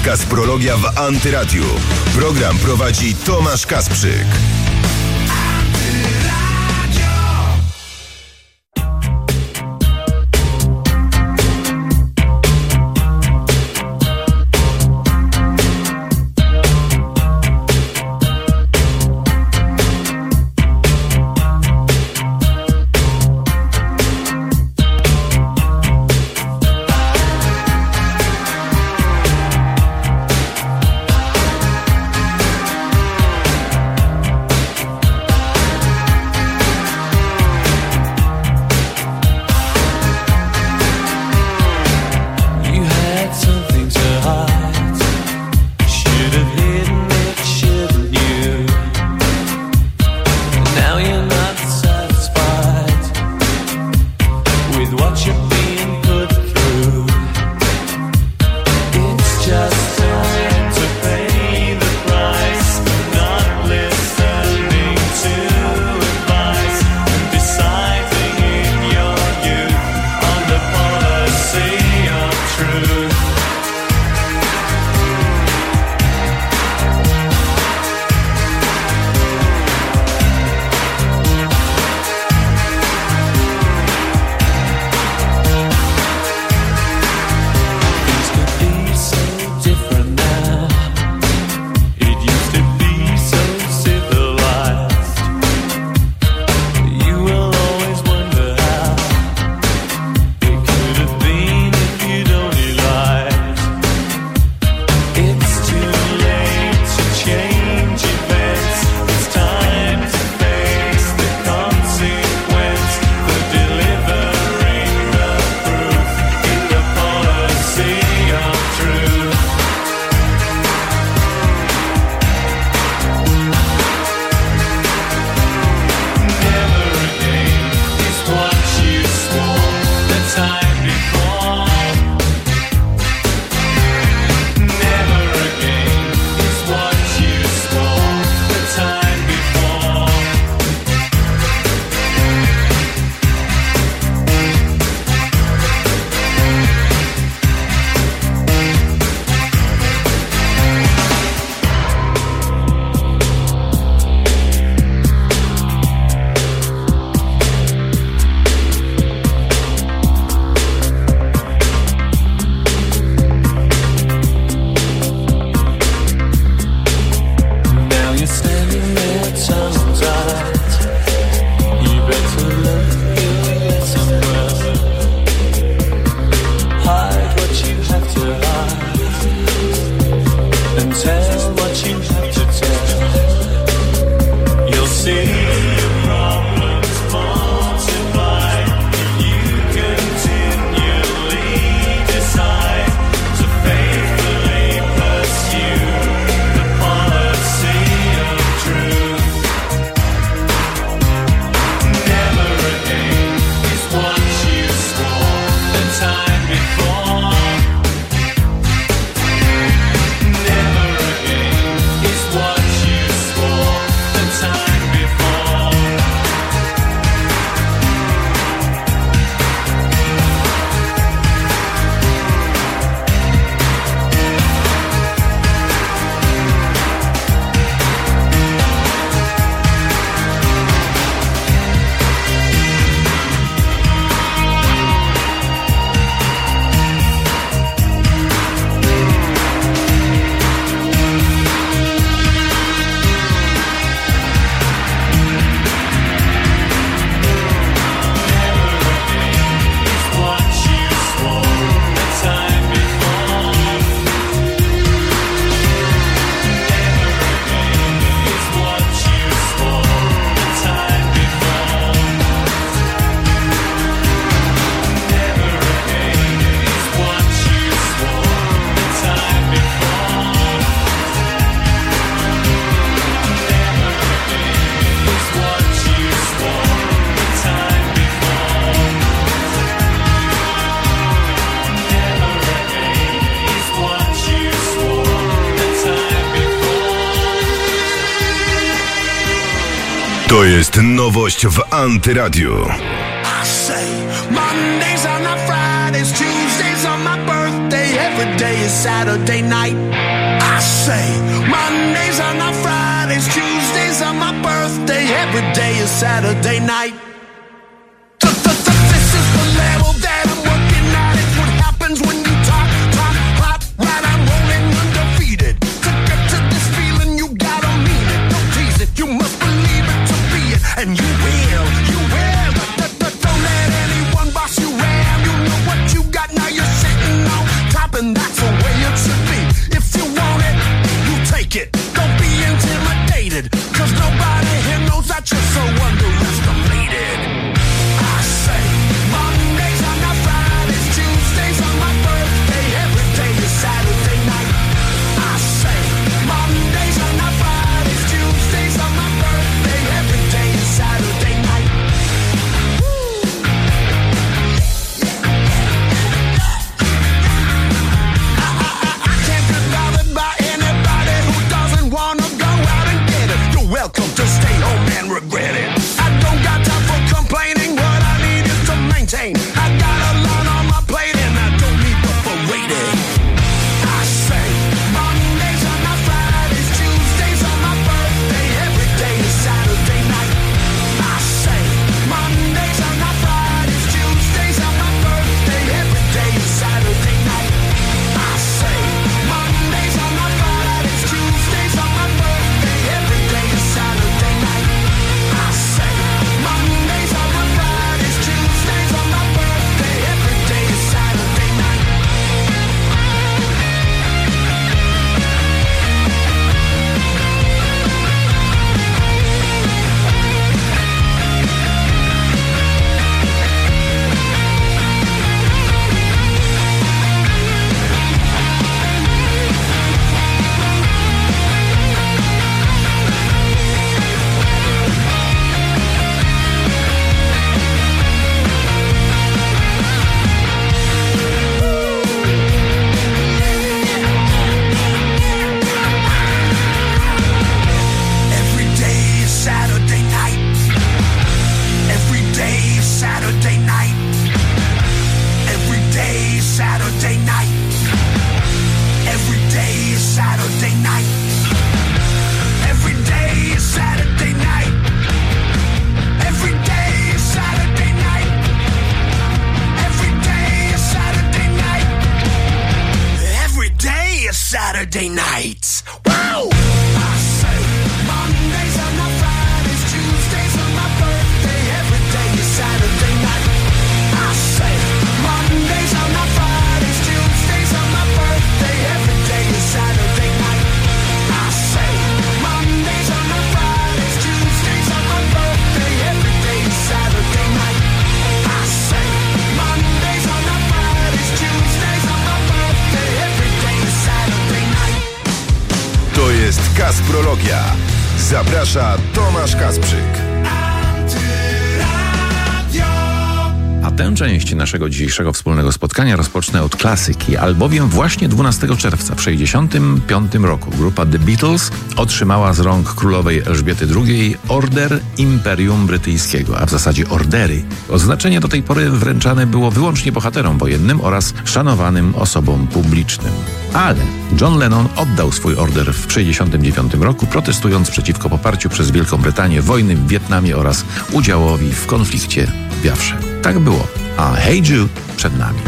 Kasprologia w Antyradiu. Program prowadzi Tomasz Kasprzyk. To jest nowość w Antyradiu. I say Mondays are not Fridays, Tuesdays are my birthday, every day is Saturday night. I say Mondays are not Fridays, Tuesdays are my birthday. Every day is Saturday night. This is the level that I'm working at. It's what happens when you talk, hot, right? I'm rolling undefeated. To get to this feeling, you gotta mean it. Don't tease it, you must believe it to be it. And you will. Don't let anyone boss you around. You know what you got, now you're sitting on top, and that's the way it should be. If you want it, you take it. Don't be intimidated, 'cause nobody here knows that you're so underestimated. I say Mondays are not Fridays, Tuesdays are my birthday. Every day is Saturday night. I say Mondays are not Fridays, Tuesdays are my birthday. Every day is Saturday night. I can't be bothered by anybody who doesn't wanna go out and get it. You're welcome to stay home and regret it. I don't got time for complaining. What I need is to maintain. I got a lot on my plate and I don't need to parade it. I say Mondays are not Fridays, Tuesdays are my birthday. Every day is Saturday night. I say Mondays are not Fridays, Tuesdays are my birthday. Every day is Saturday night. I say Mondays are not Fridays, Tuesdays are my birthday. Every day is Saturday night. I say Mondays are not Fridays, Tuesdays are my birthday. Every day is Saturday night. Every day is Saturday night. Every day is Saturday night. Every day is Saturday night. Every day is Saturday night. Every day is Saturday night. Every day is Saturday night. Every day is Saturday night. Every day is Saturday nights. Wow! I say Mondays are not Fridays, Tuesdays are my birthday. Every day is Saturday night. I say Mondays are not Fridays, Tuesdays are my birthday. Every day is Saturday night. I say Mondays are not Fridays, Tuesdays are my birthday. Every day is Saturday night. I say Mondays are not Fridays, Tuesdays are my birthday. Every day is Saturday night. To jest Kasprologia. Zaprasza Tomasz Kasprzyk. A tę część naszego dzisiejszego wspólnego spotkania rozpocznę od klasyki, albowiem właśnie 12 czerwca w 1965 roku grupa The Beatles otrzymała z rąk królowej Elżbiety II Order Imperium Brytyjskiego, a w zasadzie ordery. Oznaczenie do tej pory wręczane było wyłącznie bohaterom wojennym oraz szanowanym osobom publicznym. Ale John Lennon oddał swój order w 1969 roku, protestując przeciwko poparciu przez Wielką Brytanię wojny w Wietnamie oraz udziałowi w konflikcie w Biafrze. Tak było, a Hey Jude przed nami.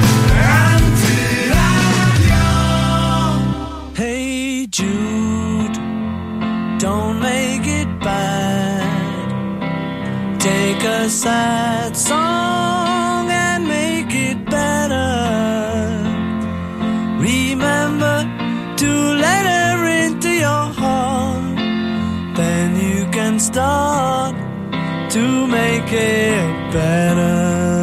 Hey Jude, don't make it bad. Take a sad song and make it better. Remember to let her into your heart. Then you can start to make it better.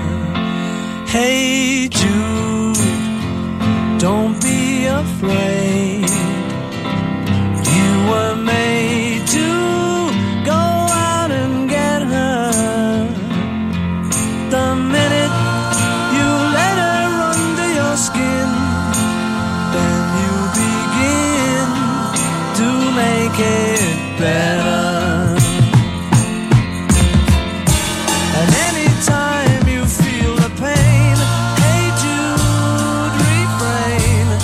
Hey Jude, don't be afraid. You were made to go out and get her. The minute you let her under your skin, then you begin to make it better. And anytime you feel the pain, hey Jude, refrain.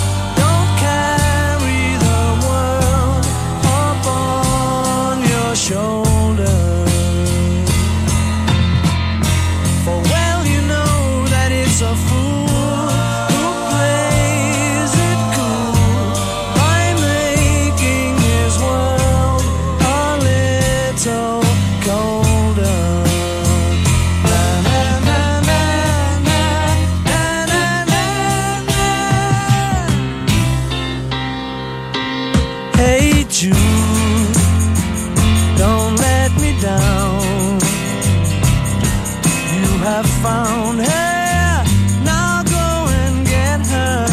have found her. Now go and get her.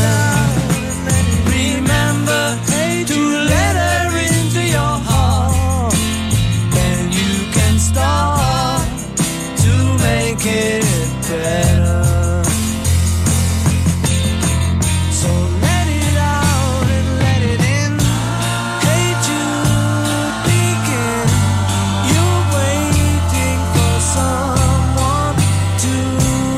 Remember to let her into your heart. Then you can start to make it better. So let it out and let it in. Hate you thinking you're waiting for someone to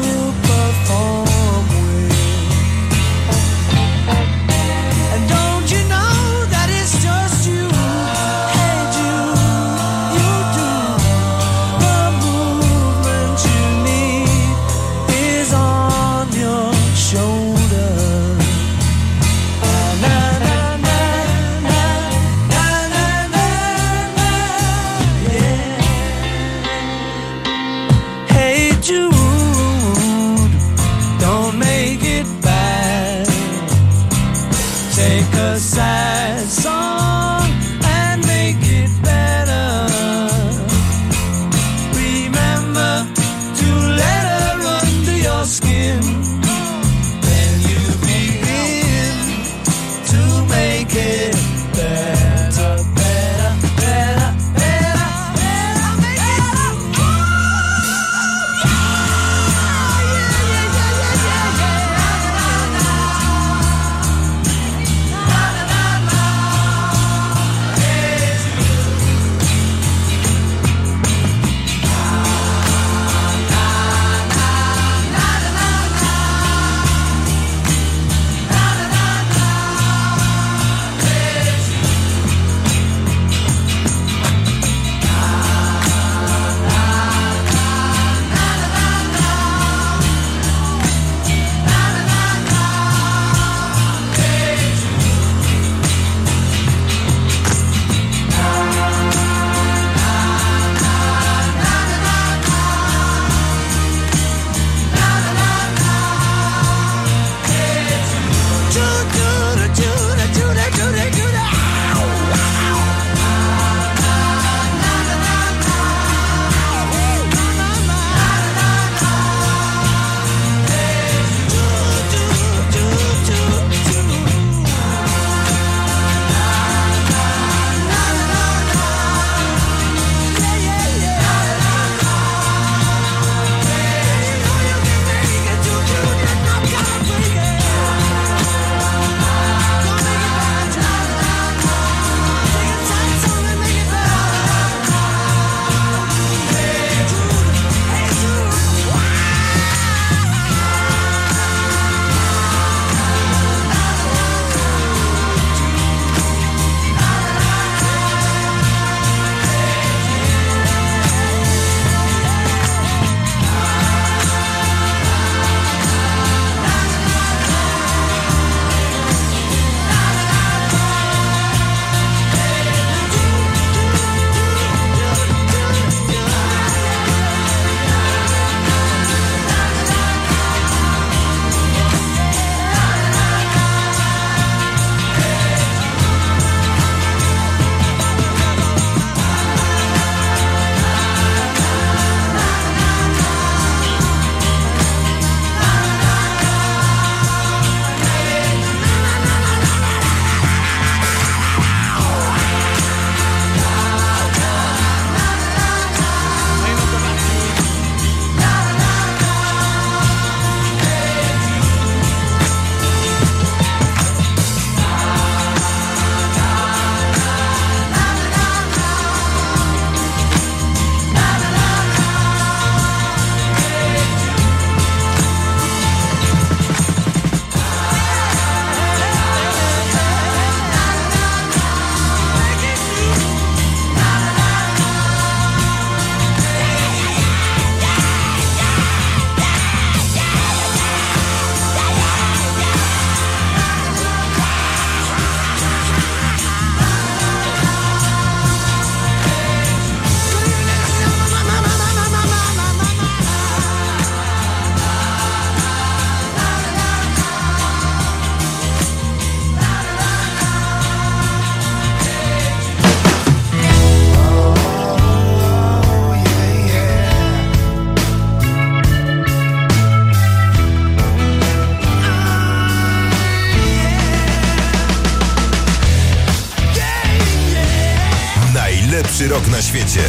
rok na świecie.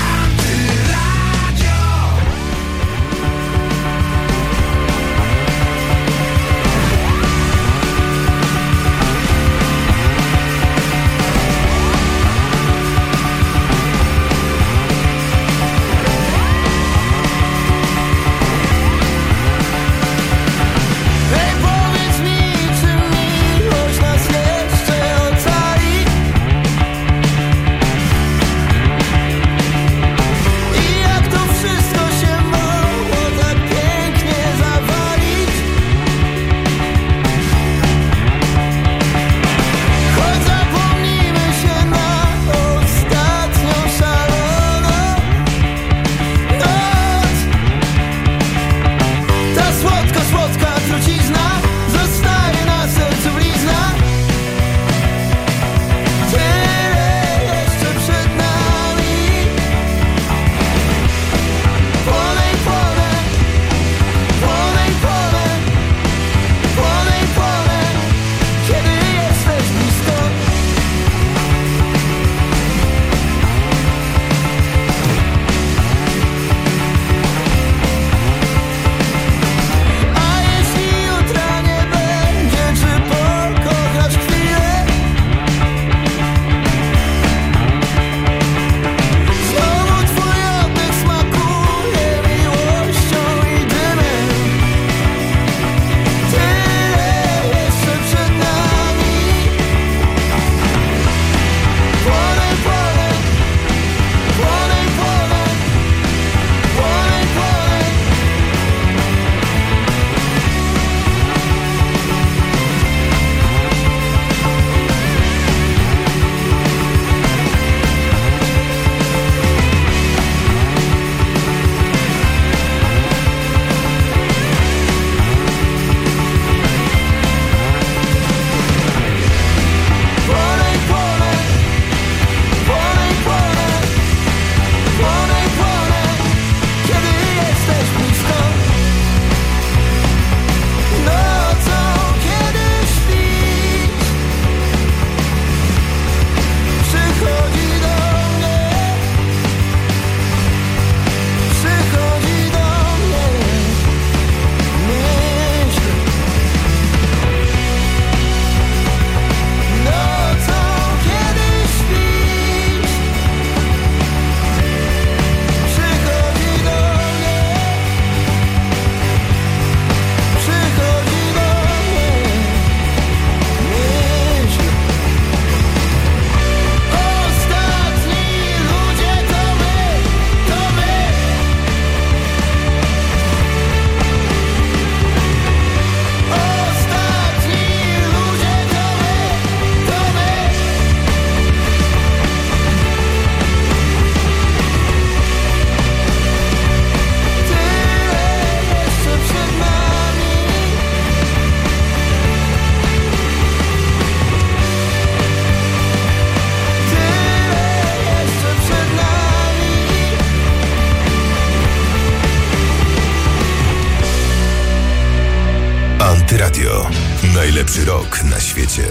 Radio. Najlepszy rok na świecie.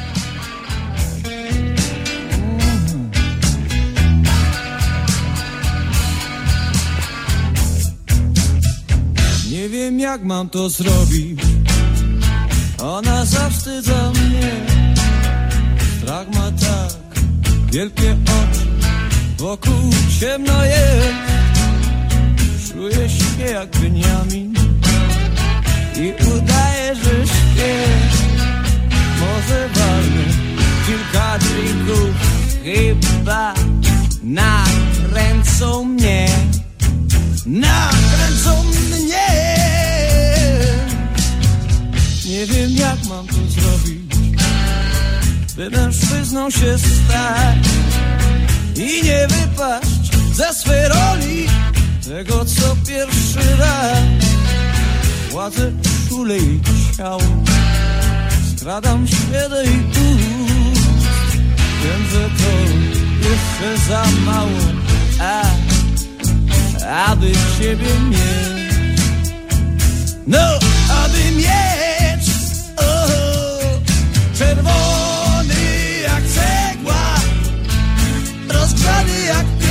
Nie wiem, jak mam to zrobić. Ona zawstydza mnie. Strach ma tak wielkie oczy, wokół ciemno jest. Czuję się jak Beniamin i udaję, że śpię. Może walnę kilka drinków, chyba nakręcą mnie. Nakręcą mnie. Nie wiem, jak mam to zrobić, by mężczyzną się stać i nie wypaść ze swej roli tego, co pierwszy raz. Władzę czule i ciało, skradam się do jej ust. Wiem, że to jeszcze za mało, aby ciebie mieć. No, aby mieć czerwony jak cegła, rozgrzany jak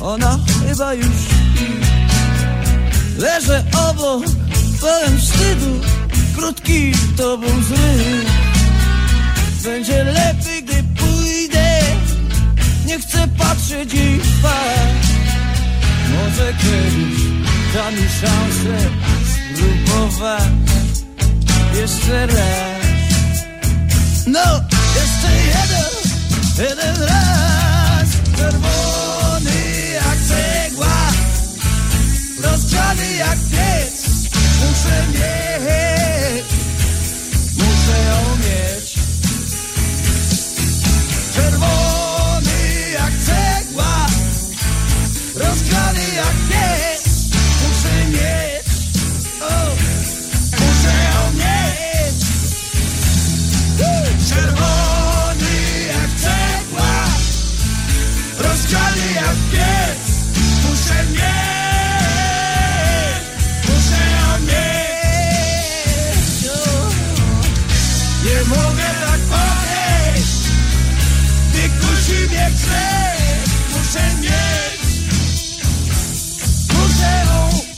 ona chyba już śpi. Leżę obok, pełen wstydu, krótki to był zryw. Będzie lepiej, gdy pójdę, nie chcę patrzeć jej w twarz. Może kiedyś da mi szansę spróbować jeszcze raz. No, jeszcze jeden raz. Czerwony jak cegła, rozgrzany jak piec. Muszę ją mieć. Czerwony jak cegła, rozgrzany jak piec. Muszę mieć, muszę ją mieć. Czerwony jak cegła, rozgrzany jak piec. Muszę mieć, muszę ją mieć. Nie mogę tak podejść, gdy kusi mnie grzech. Muszę mieć, muszę ją mieć.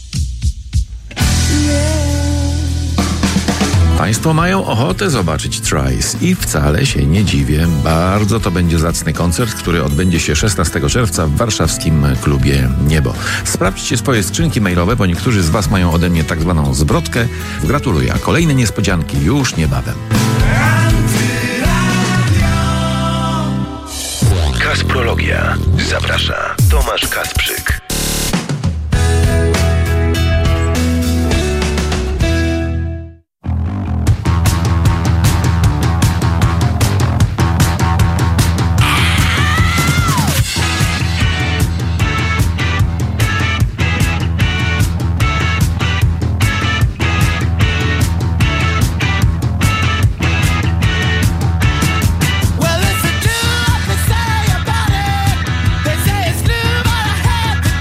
Państwo mają ochotę zobaczyć Trice i wcale się nie dziwię. Bardzo to będzie zacny koncert, który odbędzie się 16 czerwca w warszawskim klubie Niebo. Sprawdźcie swoje skrzynki mailowe, bo niektórzy z Was mają ode mnie tak zwaną zwrotkę. Gratuluję, a kolejne niespodzianki już niebawem. Kasprologia. Zaprasza Tomasz Kasprzyk. Well, it's a do what they say about it. They say it's new, but I have to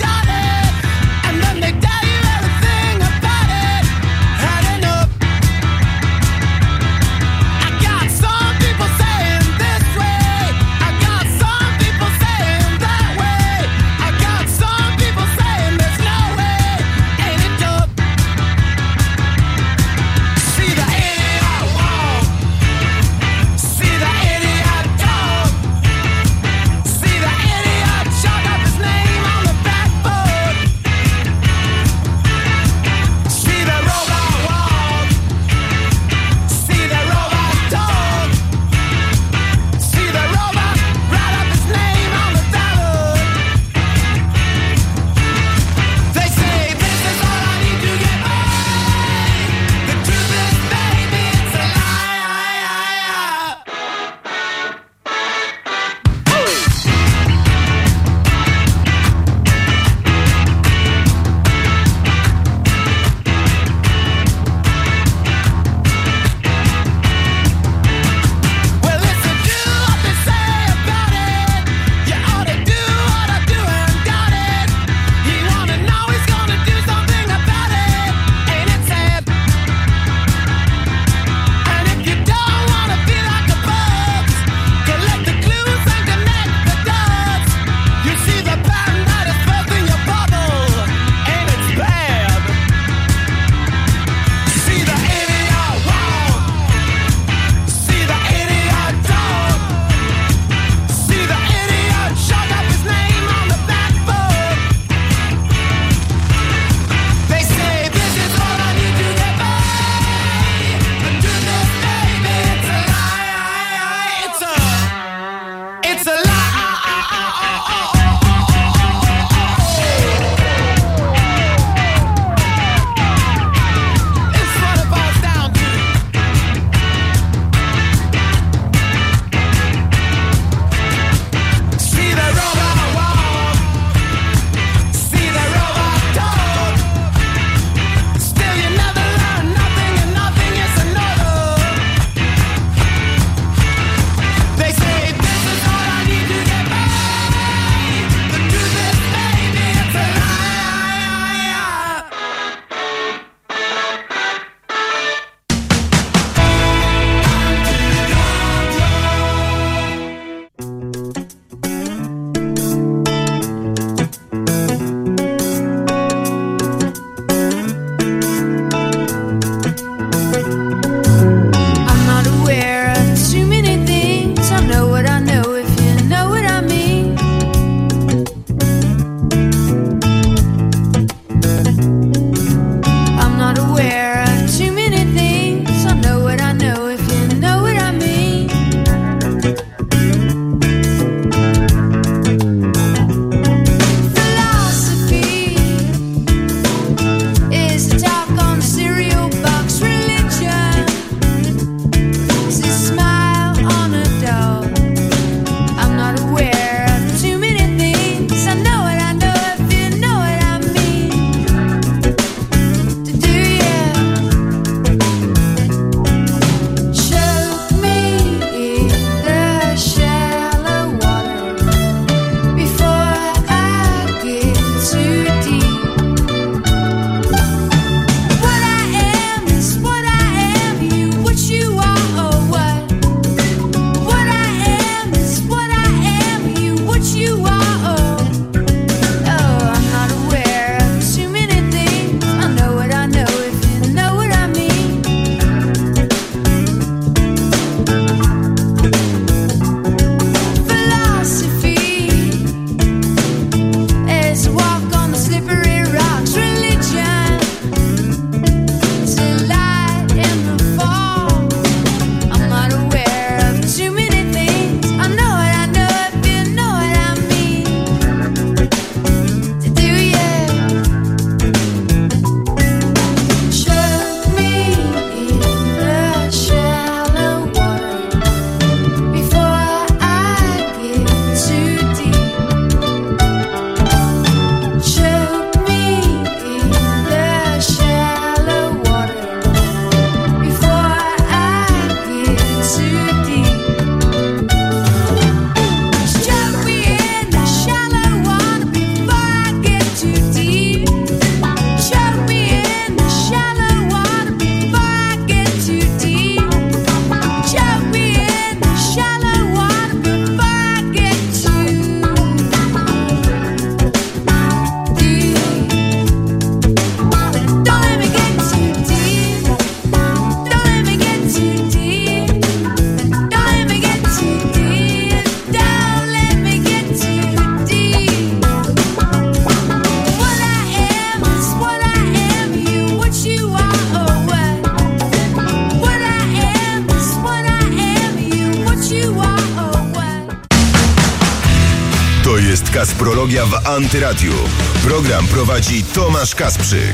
Nefrologia w Antyradiu. Program prowadzi Tomasz Kasprzyk.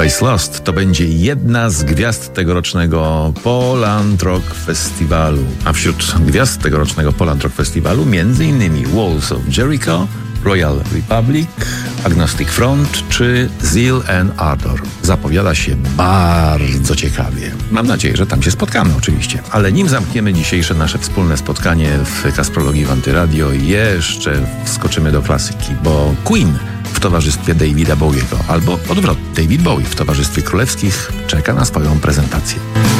Paradise Lost to będzie jedna z gwiazd tegorocznego Poland Rock Festiwalu. A wśród gwiazd tegorocznego Poland Rock Festiwalu m.in. Walls of Jericho, Royal Republic, Agnostic Front czy Zeal and Ardor. Zapowiada się bardzo ciekawie. Mam nadzieję, że tam się spotkamy oczywiście. Ale nim zamkniemy dzisiejsze nasze wspólne spotkanie w Kasprologii w Antyradio, jeszcze wskoczymy do klasyki, bo Queen w towarzystwie Davida Bowiego, albo odwrotnie, David Bowie w towarzystwie królewskich czeka na swoją prezentację.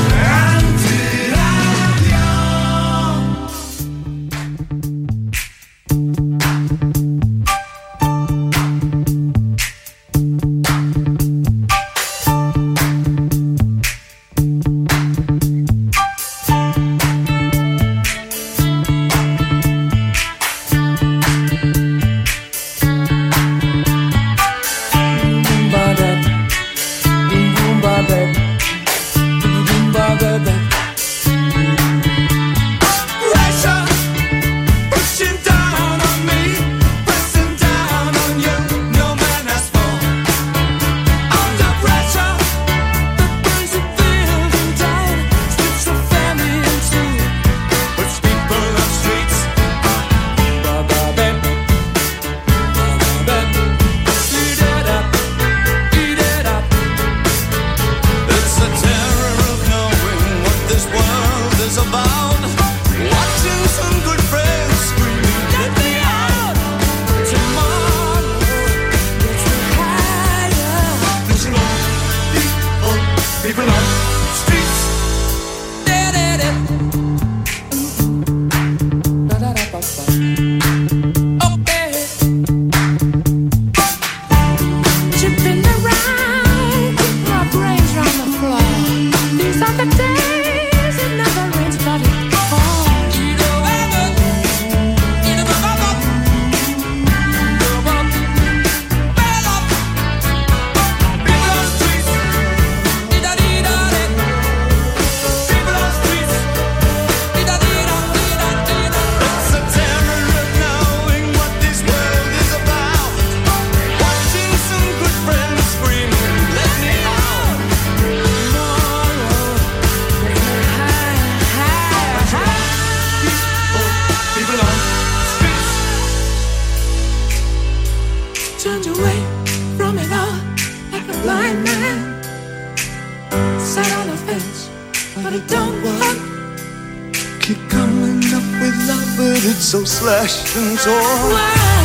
So slashed and torn.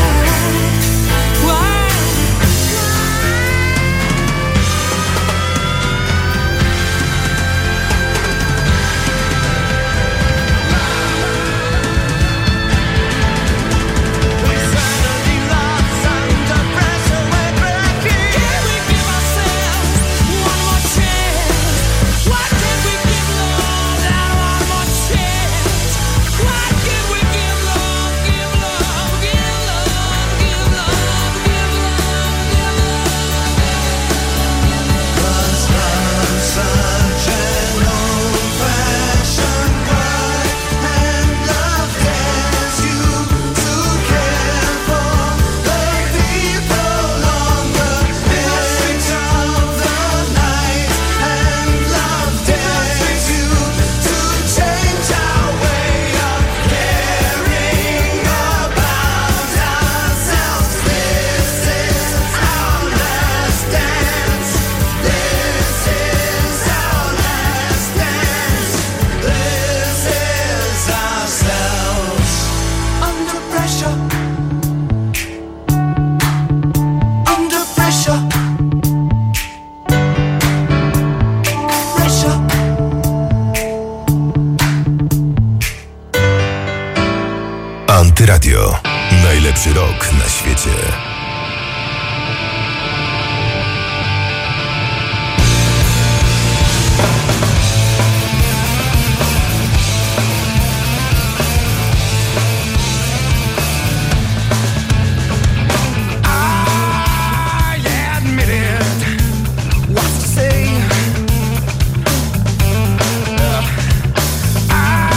Antyradio. Najlepszy rok na świecie.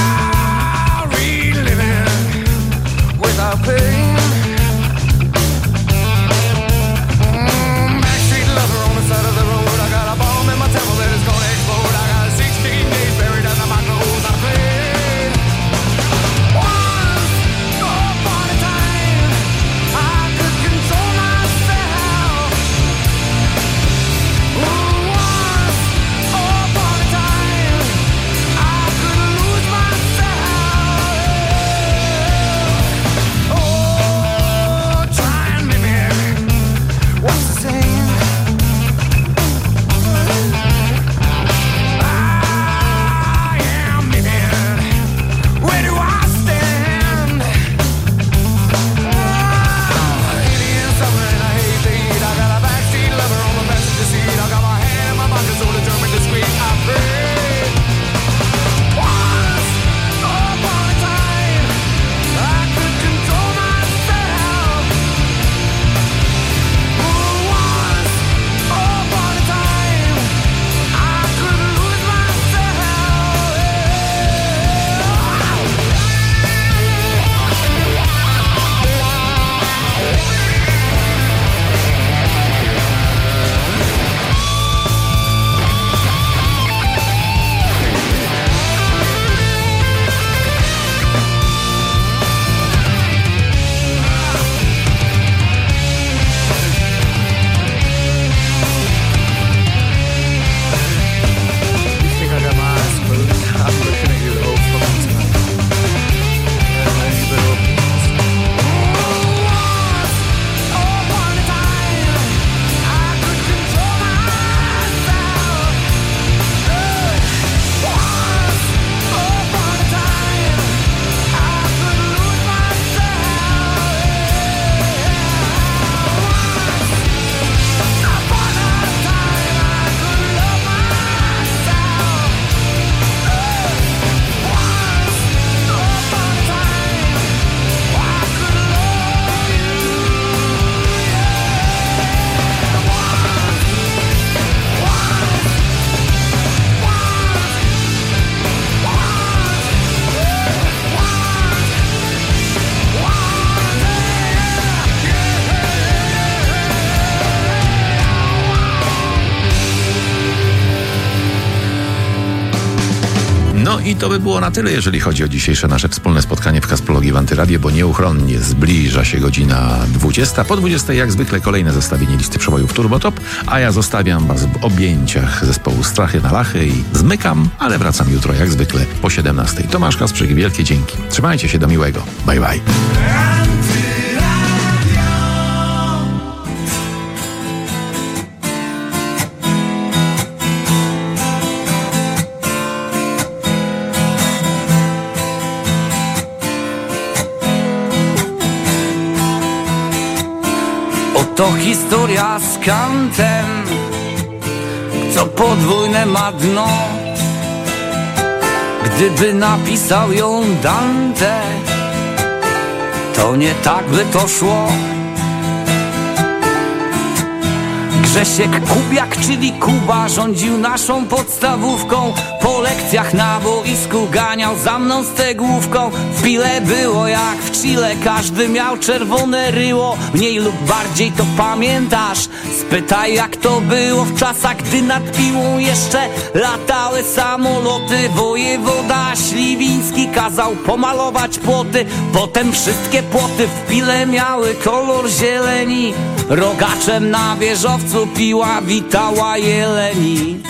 Pain. No i to by było na tyle, jeżeli chodzi o dzisiejsze nasze wspólne spotkanie w Kasprologii w Antyradio, bo nieuchronnie zbliża się godzina 20. Po 20 jak zwykle kolejne zestawienie listy przebojów Turbotop, a ja zostawiam was w objęciach zespołu Strachy na Lachy i zmykam, ale wracam jutro jak zwykle po 17. Tomasz Kasprzyk, wielkie dzięki. Trzymajcie się, do miłego. Bye bye. To historia z Kantem, co podwójne ma dno. Gdyby napisał ją Dante, to nie tak by to szło. Grzesiek Kubiak, czyli Kuba, rządził naszą podstawówką. Po lekcjach na boisku ganiał za mną stegłówką. W pile było jak w Chile, każdy miał czerwone ryło. Mniej lub bardziej to pamiętasz? Spytaj jak to było w czasach, gdy nad Piłą jeszcze latały samoloty. Wojewoda Śliwiński kazał pomalować płoty. Potem wszystkie płoty w Pile miały kolor zieleni. Rogaczem na wieżowcu Piła witała jeleni.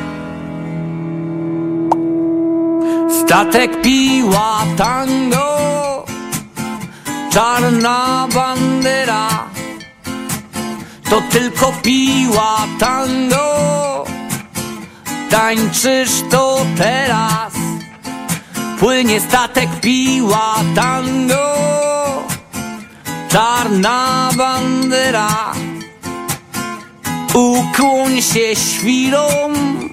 Statek Piła tango, czarna bandera. To tylko Piła tango, tańczysz to teraz. Płynie statek Piła tango, czarna bandera. Ukłoń się świrom,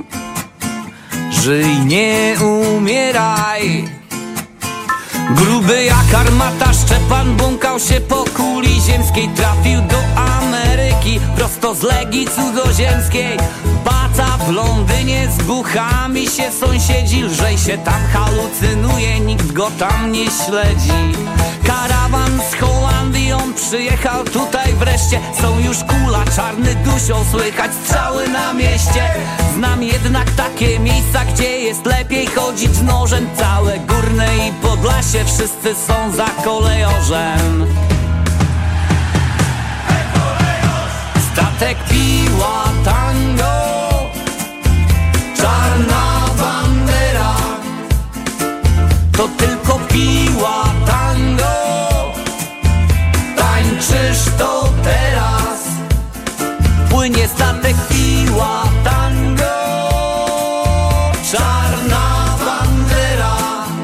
żyj, nie umieraj. Gruby jak armata Szczepan błąkał się po kuli ziemskiej. Trafił do Ameryki prosto z Legii Cudzoziemskiej. Baca w Londynie z buchami się sąsiedzi. Lżej się tam halucynuje, nikt go tam nie śledzi. Karawan z Holandii, on przyjechał tutaj wreszcie. Są już kula, czarny dusią, słychać strzały na mieście. Znam jednak takie miejsca, gdzie jest lepiej chodzić nożem. Całe Górne i Podlasie, wszyscy są za kolejorzem. Statek Piła tango, czarna bandera. To tylko Piła tango, tańczysz to teraz. Płynie statek Piła tango, czarna bandera.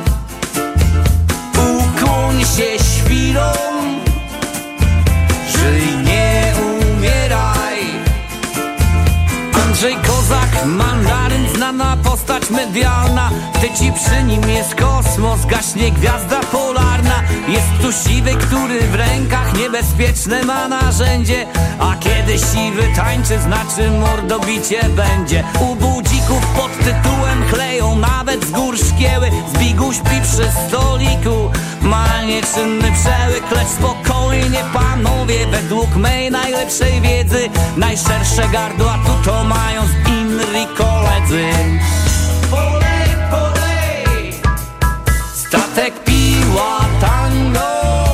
Ukłoń się świrom, żyj, nie umieraj. Andrzej Kozak, mandaryn, znana postać medialna. Gdy ci przy nim jest kosmos, gaśnie gwiazda polarna. Jest tu siwy, który w rękach niebezpieczne ma narzędzie. A kiedy siwy tańczy, znaczy mordobicie będzie. U budzików pod tytułem chleją nawet z gór szkieły. Zbiguś śpi przy stoliku, ma nieczynny przełyk. Lecz spokojnie panowie, według mej najlepszej wiedzy najszersze gardła tu to mają z Inri koledzy. Polej, polej. Statek Piła tango,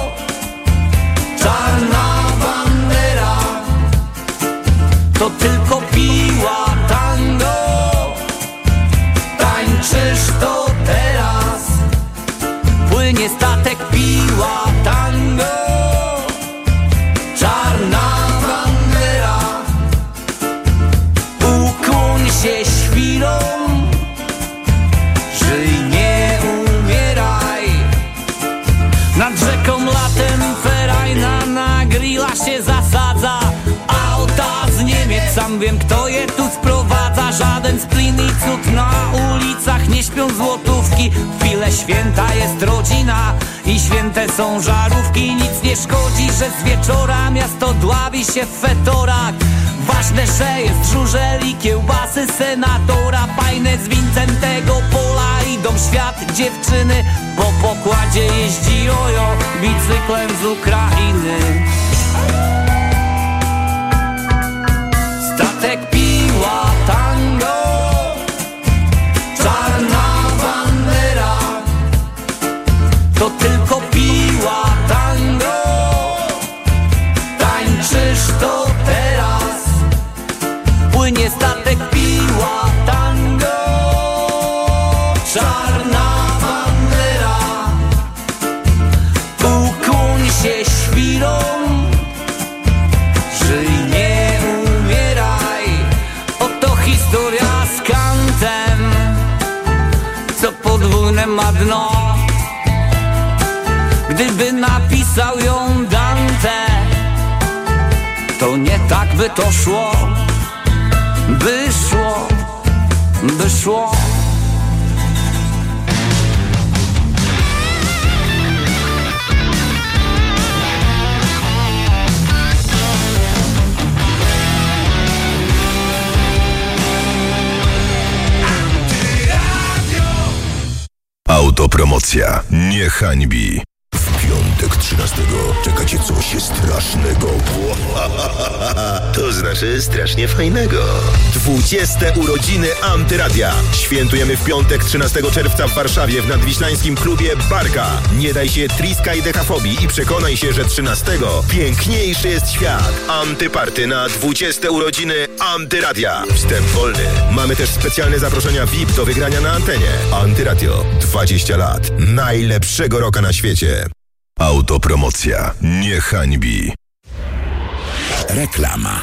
czarna bandera. To tylko Piła tango, tańczysz to teraz. Płynie statek Piła tango, czarna bandera. Ukłoń się świrom, żyj, nie umieraj. Nad rzeką latem ferajna na grilla się zasadza. Auta z Niemiec, sam wiem kto je tu sprowadza. Żaden splin i cud na ulicach, nie śpią złotówki. W chwilę święta jest rodzina i święte są żarówki. Nic nie szkodzi, że z wieczora miasto dławi się w fetorach. Ważne, że jest żużel i kiełbasy senatora. Fajne z Wincentego Pola idą w świat dziewczyny. Po pokładzie jeździ jojo bicyklem z Ukrainy. Statek Piła tango, czarna bandera. czyż to teraz płynie statek Piła Tango? Czarna bandera, ukłoń się świrom, żyj, nie umieraj. Oto historia z Kantem, co podwójne ma dno. Gdyby napisał ją Dante, to nie tak by to szło, by szło. Autopromocja nie hańbi. W piątek 13 czekacie coś strasznego. To znaczy strasznie fajnego. 20. urodziny Antyradia. Świętujemy w piątek 13 czerwca w Warszawie w nadwiślańskim klubie Barka. Nie daj się triska i dechafobii i przekonaj się, że 13 piękniejszy jest świat. Antyparty na 20. urodziny Antyradia. Wstęp wolny. Mamy też specjalne zaproszenia VIP do wygrania na antenie. Antyradio. 20 lat. Najlepszego rocka na świecie. Autopromocja nie hańbi. Reklama.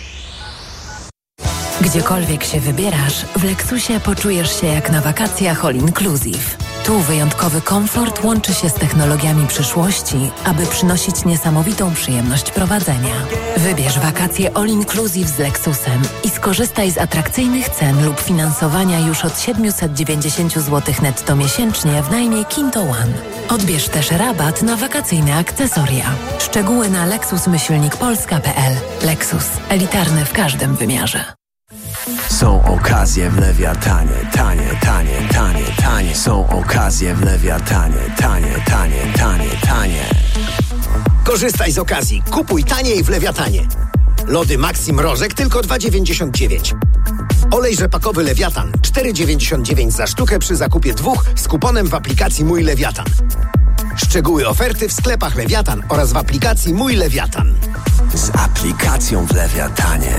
Gdziekolwiek się wybierasz, w Lexusie poczujesz się jak na wakacjach all inclusive. Tu wyjątkowy komfort łączy się z technologiami przyszłości, aby przynosić niesamowitą przyjemność prowadzenia. Wybierz wakacje all inclusive z Lexusem i skorzystaj z atrakcyjnych cen lub finansowania już od 790 zł netto miesięcznie w najmie Kinto One. Odbierz też rabat na wakacyjne akcesoria. Szczegóły na lexus-polska.pl. Lexus. Elitarny w każdym wymiarze. Są okazje w Lewiatanie, tanie. Są okazje w Lewiatanie, tanie. Korzystaj z okazji. Kupuj taniej w Lewiatanie. Lody Maxi Mrożek tylko 2,99. Olej rzepakowy Lewiatan 4,99 za sztukę przy zakupie 2 z kuponem w aplikacji Mój Lewiatan. Szczegóły oferty w sklepach Lewiatan oraz w aplikacji Mój Lewiatan. Z aplikacją w Lewiatanie.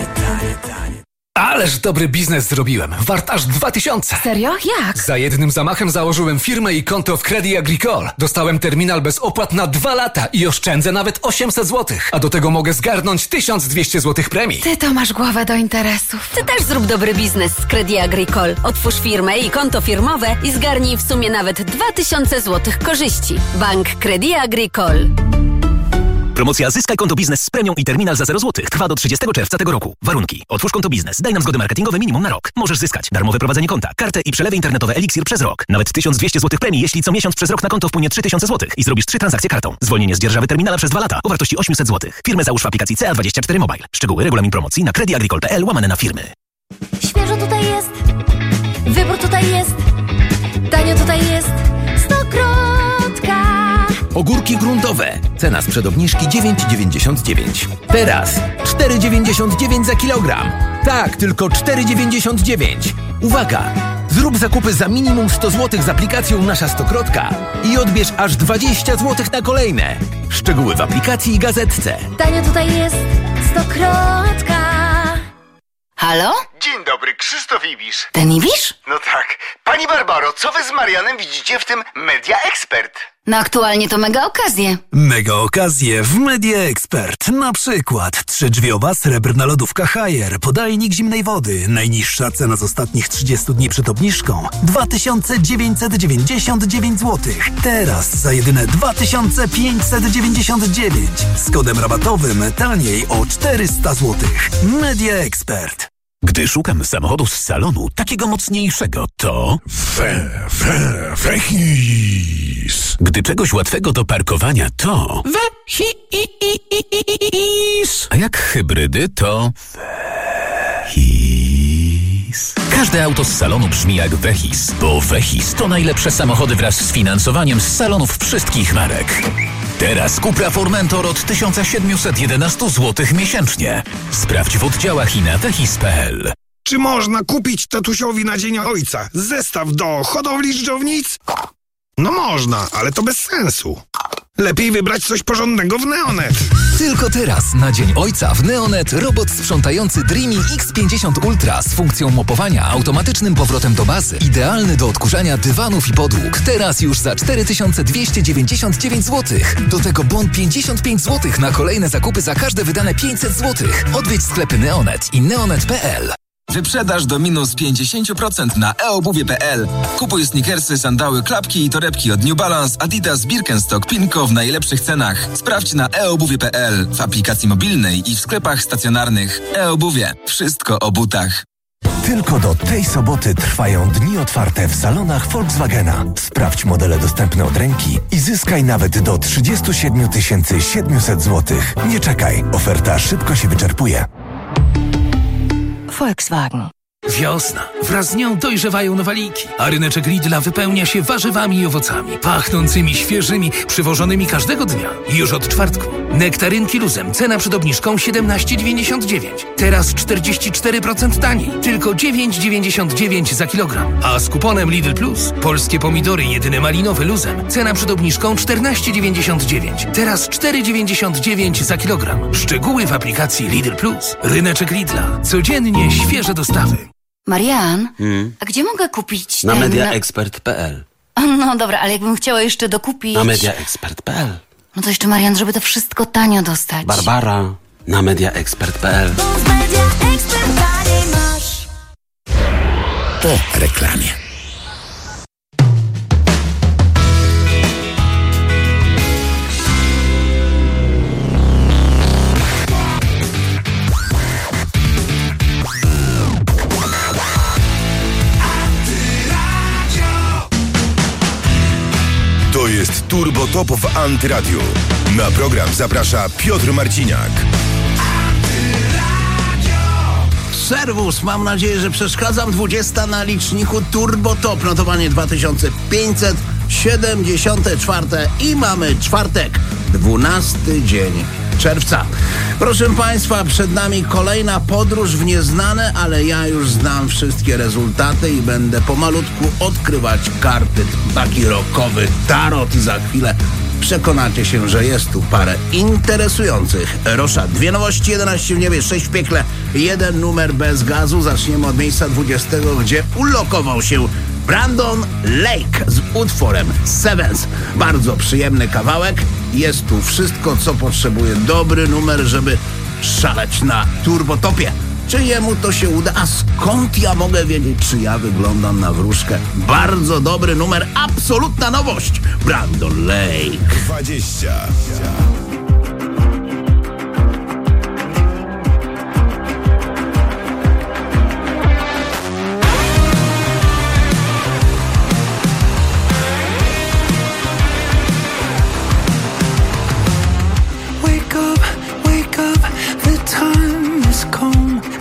Ależ dobry biznes zrobiłem. Wart aż 2000. Serio? Jak? Za jednym zamachem założyłem firmę i konto w Credit Agricole. Dostałem terminal bez opłat na 2 lata i oszczędzę nawet 800 zł. A do tego mogę zgarnąć 1200 zł premii. Ty to masz głowę do interesów. Ty też zrób dobry biznes z Credit Agricole. Otwórz firmę i konto firmowe i zgarnij w sumie nawet 2000 zł korzyści. Bank Credit Agricole. Promocja Zyskaj konto biznes z premią i terminal za 0 zł. Trwa do 30 czerwca tego roku. Warunki. Otwórz konto biznes. Daj nam zgody marketingowe minimum na rok. Możesz zyskać darmowe prowadzenie konta, kartę i przelewy internetowe Elixir przez rok. Nawet 1200 zł premii, jeśli co miesiąc przez rok na konto wpłynie 3000 zł i zrobisz 3 transakcje kartą. Zwolnienie z dzierżawy terminala przez 2 lata o wartości 800 zł. Firmę załóż w aplikacji CA24 Mobile. Szczegóły, regulamin promocji na creditagricole.pl/firmy. Świeżo tutaj jest. Wybór tutaj jest. Tanio tutaj jest. Stokrotka. Ogórki gruntowe. Cena sprzed obniżki 9,99. Teraz 4,99 za kilogram. Tak, tylko 4,99. Uwaga! Zrób zakupy za minimum 100 zł z aplikacją Nasza Stokrotka i odbierz aż 20 zł na kolejne. Szczegóły w aplikacji i gazetce. Tanio tutaj jest. Stokrotka. Halo? Dzień dobry, Krzysztof Ibisz. Ten Ibisz? No tak. Pani Barbaro, co wy z Marianem widzicie w tym Media Expert? No aktualnie to mega okazje. Mega okazje w Media Expert. Na przykład 3-drzwiowa srebrna lodówka Haier, podajnik zimnej wody. Najniższa cena z ostatnich 30 dni przed obniżką 2999 zł. Teraz za jedyne 2599. Z kodem rabatowym taniej o 400 zł. Media Expert. Gdy szukam samochodu z salonu takiego mocniejszego, to... Vehis. Gdy czegoś łatwego do parkowania, to... Vehis. A jak hybrydy, to... Vehis. Każde auto z salonu brzmi jak Vehis, bo Vehis to najlepsze samochody wraz z finansowaniem z salonów wszystkich marek. Teraz Cupra Formentor od 1711 zł miesięcznie. Sprawdź w oddziałach i na vehis.pl. Czy można kupić tatusiowi na Dzień Ojca zestaw do hodowli dżdżownic? No można, ale to bez sensu. Lepiej wybrać coś porządnego w Neonet. Tylko teraz, na Dzień Ojca w Neonet, robot sprzątający Dreamy X50 Ultra z funkcją mopowania, automatycznym powrotem do bazy. Idealny do odkurzania dywanów i podłóg. Teraz już za 4299 zł. Do tego bon 55 zł na kolejne zakupy za każde wydane 500 zł. Odwiedź sklepy Neonet i neonet.pl. Wyprzedaż do minus 50% na eobuwie.pl. Kupuj sneakersy, sandały, klapki i torebki od New Balance, Adidas, Birkenstock, Pinko w najlepszych cenach. Sprawdź na eobuwie.pl, w aplikacji mobilnej i w sklepach stacjonarnych. eobuwie. Wszystko o butach. Tylko do tej soboty trwają dni otwarte w salonach Volkswagena. Sprawdź modele dostępne od ręki i zyskaj nawet do 37 700 zł. Nie czekaj, oferta szybko się wyczerpuje. Volkswagen. Wiosna. Wraz z nią dojrzewają nowaliki, a ryneczek Lidla wypełnia się warzywami i owocami, pachnącymi, świeżymi, przywożonymi każdego dnia. I już od czwartku. Nektarynki luzem, cena przed obniżką 17,99. Teraz 44% taniej, tylko 9,99 za kilogram. A z kuponem Lidl Plus polskie pomidory jedyne malinowe luzem, cena przed obniżką 14,99. Teraz 4,99 za kilogram. Szczegóły w aplikacji Lidl Plus. Ryneczek Lidla. Codziennie świeże dostawy. Marian, a gdzie mogę kupić Na mediaexpert.pl. No dobra, ale jakbym chciała jeszcze dokupić... Na mediaexpert.pl. No to jeszcze, Marian, żeby to wszystko tanio dostać. Barbara, na mediaexpert.pl. Po reklamie. To jest Turbo Top w Antyradiu. Na program zaprasza Piotr Marciniak. Serwus, mam nadzieję, że przeszkadzam. 20 na liczniku Turbo Top, notowanie 2574 i mamy czwartek, 12 dzień czerwca. Proszę Państwa, przed nami kolejna podróż w nieznane, ale ja już znam wszystkie rezultaty i będę pomalutku odkrywać karty. Taki rockowy tarot i za chwilę przekonacie się, że jest tu parę interesujących roszad. 2 nowości, 11 w niebie, 6 w piekle, 1 numer bez gazu. Zaczniemy od miejsca 20, gdzie ulokował się Brandon Lake z utworem Sevens. Bardzo przyjemny kawałek. Jest tu wszystko, co potrzebuje. Dobry numer, żeby szaleć na turbotopie. Czy jemu to się uda? A skąd ja mogę wiedzieć, czy ja wyglądam na wróżkę? Bardzo dobry numer, absolutna nowość. Brandon Lake. 20. Wake up, the time has come.